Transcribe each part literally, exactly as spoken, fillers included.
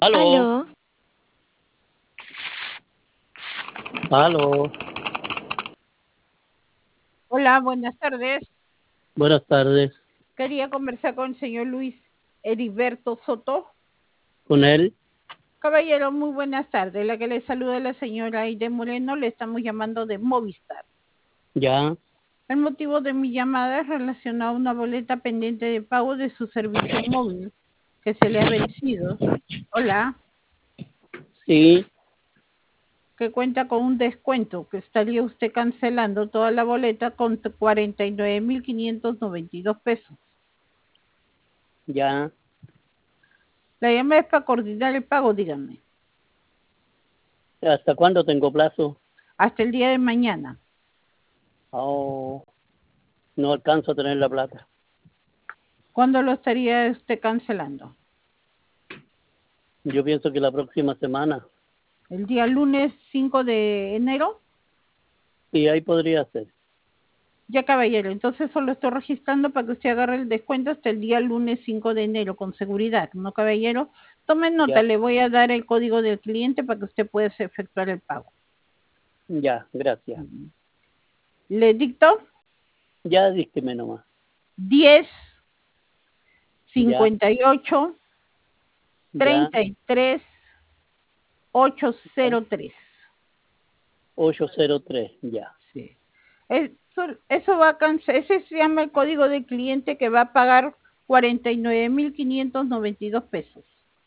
Aló, Aló, aló, Hola, buenas tardes. buenas tardes. Quería conversar con el señor Luis Heriberto Soto. ¿Con él? Caballero, muy buenas tardes. La que le saluda es la señora Aide Moreno. Le estamos llamando de Movistar. Ya, El motivo de mi llamada es relacionado a una boleta pendiente de pago de su servicio móvil que se le ha vencido. Hola, sí, que cuenta con un descuento que estaría usted cancelando toda la boleta con cuarenta y nueve mil quinientos noventa y dos pesos. ya. La llamada es para coordinar el pago, dígame, ¿Hasta cuándo tengo plazo? hasta el día de mañana. Oh, no alcanzo a tener la plata. ¿Cuándo lo estaría usted cancelando? Yo pienso que la próxima semana. ¿El día lunes cinco de enero? Sí, ahí podría ser. Ya, caballero, entonces solo estoy registrando para que usted agarre el descuento hasta el día lunes cinco de enero, con seguridad, ¿no, caballero? Tome nota, Ya, le voy a dar el código del cliente para que usted pueda efectuar el pago. ya, gracias. Le dicto Ya dígame nomás. diez, Ya, cincuenta y ocho, ya, treinta y tres, ya. ochocientos tres. ocho cero tres, ya, Sí. Eso, eso va a cancelar, ese se llama el código de cliente que va a pagar cuarenta y nueve mil quinientos noventa y dos pesos.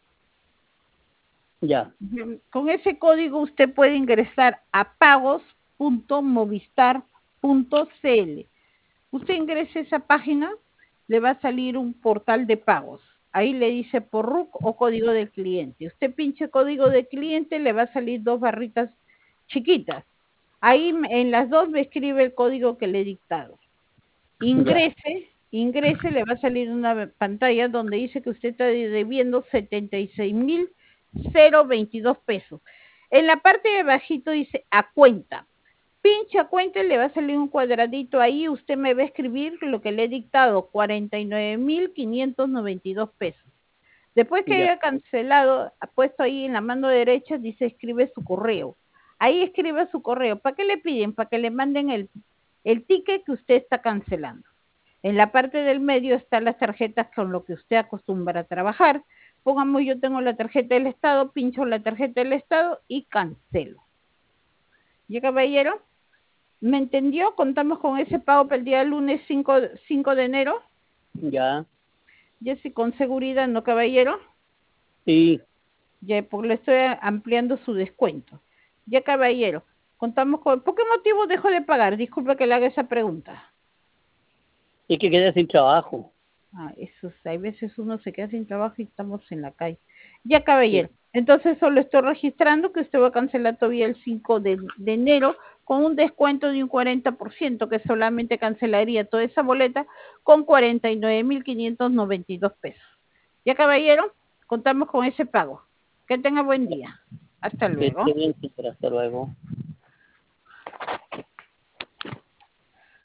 ya, Con ese código usted puede ingresar a pagos punto movistar punto c l. Usted ingrese a esa página, le va a salir un portal de pagos. Ahí le dice por R U C o código del cliente. Usted pinche código de cliente, le va a salir dos barritas chiquitas. Ahí en las dos me escribe el código que le he dictado. ya, Ingrese, ingrese, le va a salir una pantalla donde dice que usted está debiendo setenta y seis mil veintidós pesos. En la parte de bajito dice a cuenta. Pincha a cuenta y le va a salir un cuadradito ahí. Usted me va a escribir lo que le he dictado, cuarenta y nueve mil quinientos noventa y dos pesos. Después que ya, haya cancelado, ha puesto ahí en la mano derecha, dice escribe su correo. Ahí escribe su correo. ¿Para qué le piden? Para que le manden el, el ticket que usted está cancelando. En la parte del medio están las tarjetas con lo que usted acostumbra a trabajar. Pongamos, yo tengo la tarjeta del Estado, pincho la tarjeta del Estado y cancelo. ¿Ya, caballero? ¿Me entendió? Contamos con ese pago para el día lunes cinco, cinco de enero. ya, Ya sí, con seguridad, ¿no, caballero? sí. Ya, porque le estoy ampliando su descuento. Ya, caballero, contamos con... ¿Por qué motivo dejó de pagar? Disculpe que le haga esa pregunta. Es que quedé sin trabajo. Ah, eso, hay veces uno se queda sin trabajo y estamos en la calle. Ya, Sí, caballero, entonces solo estoy registrando que usted va a cancelar todavía el cinco de, de enero con un descuento de un cuarenta por ciento, que solamente cancelaría toda esa boleta con cuarenta y nueve mil quinientos noventa y dos pesos. Ya, caballero, contamos con ese pago. Que tenga buen día. Hasta que luego. esté bien, señora. Hasta luego.